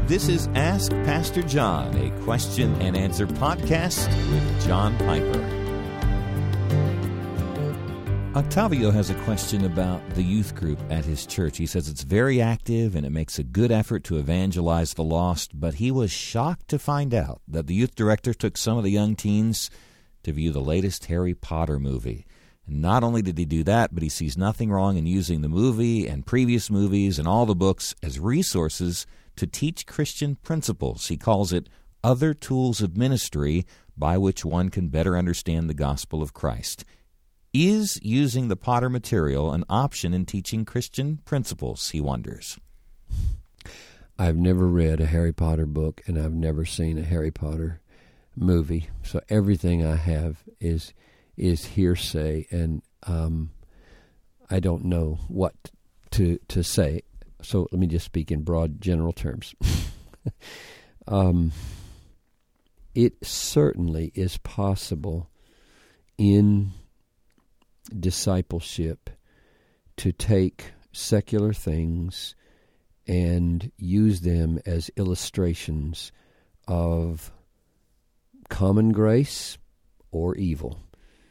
This is Ask Pastor John, a question and answer podcast with John Piper. Octavio has a question about the youth group at his church. He says it's very active and it makes a good effort to evangelize the lost, but he was shocked to find out that the youth director took some of the young teens to view the latest Harry Potter movie. And not only did he do that, but he sees nothing wrong in using the movie and previous movies and all the books as resources to teach Christian principles. He calls it other tools of ministry by which one can better understand the gospel of Christ. Is using the Potter material an option in teaching Christian principles, he wonders. I've never read a Harry Potter book, and I've never seen a Harry Potter movie, so everything I have is hearsay, and I don't know what to say. So let me just speak in broad, general terms. It certainly is possible in discipleship to take secular things and use them as illustrations of common grace or evil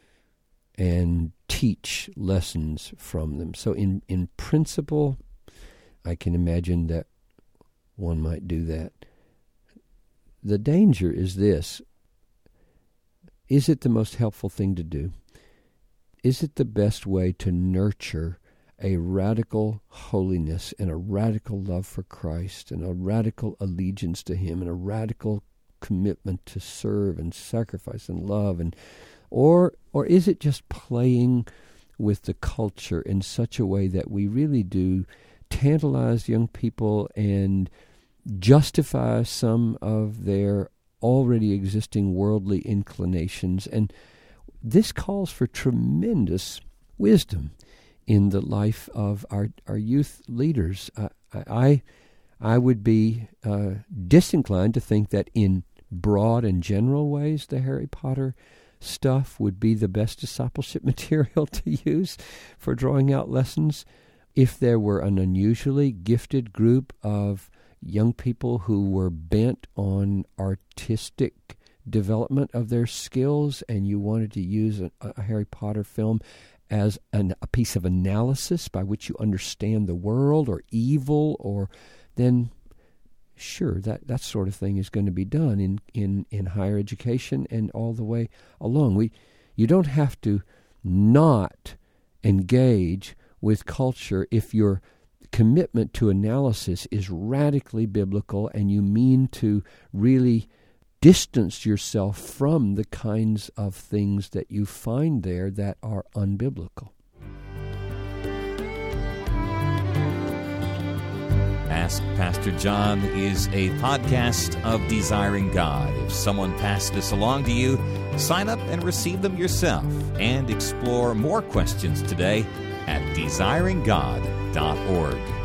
and teach lessons from them. So in principle, I can imagine that one might do that. The danger is this. Is it the most helpful thing to do? Is it the best way to nurture a radical holiness and a radical love for Christ and a radical allegiance to Him and a radical commitment to serve and sacrifice and love? Or is it just playing with the culture in such a way that we really do tantalize young people and justify some of their already existing worldly inclinations? And this calls for tremendous wisdom in the life of our youth leaders. I would be disinclined to think that in broad and general ways the Harry Potter stuff would be the best discipleship material to use for drawing out lessons. If there were an unusually gifted group of young people who were bent on artistic development of their skills and you wanted to use a Harry Potter film as a piece of analysis by which you understand the world or evil, then sure, that sort of thing is going to be done in higher education and all the way along. You don't have to not engage with culture if your commitment to analysis is radically biblical and you mean to really distance yourself from the kinds of things that you find there that are unbiblical. Ask Pastor John is a podcast of Desiring God. If someone passed this along to you, sign up and receive them yourself and explore more questions today at desiringgod.org.